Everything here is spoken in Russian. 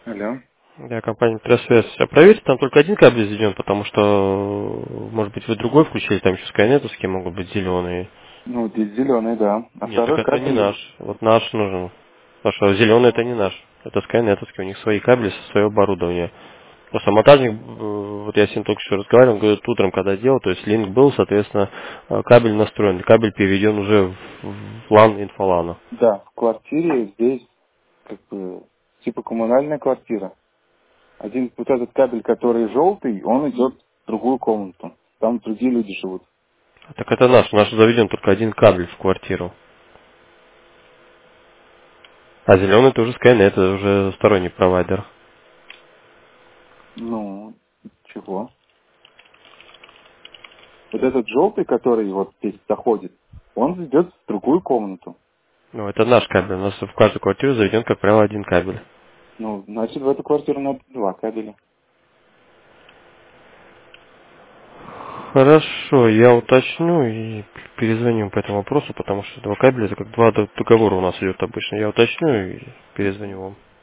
Алло. Да, компания Трасвязь. А проверьте, там только один кабель заведен, потому что, может быть, вы другой включили, там еще скайнетовские могут быть зеленые. Ну, здесь зеленый, да. А Нет, так второй это не кабель, наш. Вот наш нужен. Потому что зеленый это не наш. Это скайнетовский, у них свои кабели, свое оборудование. Просто монтажник, вот я с ним только что разговаривал, он говорит, утром, когда делал, то есть линк был, соответственно, кабель настроен, кабель переведен уже в LAN инфолана. да, в квартире здесь как бы типа коммунальная квартира. Один вот этот кабель, который желтый, он идет в другую комнату. Там другие люди живут. Так это наш, наш заведен только один кабель в квартиру. А зеленый это уже Skynet, это уже сторонний провайдер. Ну, чего? Вот этот желтый, который вот здесь заходит, он идет в другую комнату. Ну, это наш кабель. У нас в каждую квартиру заведен, как правило, один кабель. Ну, значит, в эту квартиру надо два кабеля. Хорошо, я уточню и перезвоним по этому вопросу, потому что два кабеля это как два договора у нас идет обычно. Я уточню и перезвоню вам.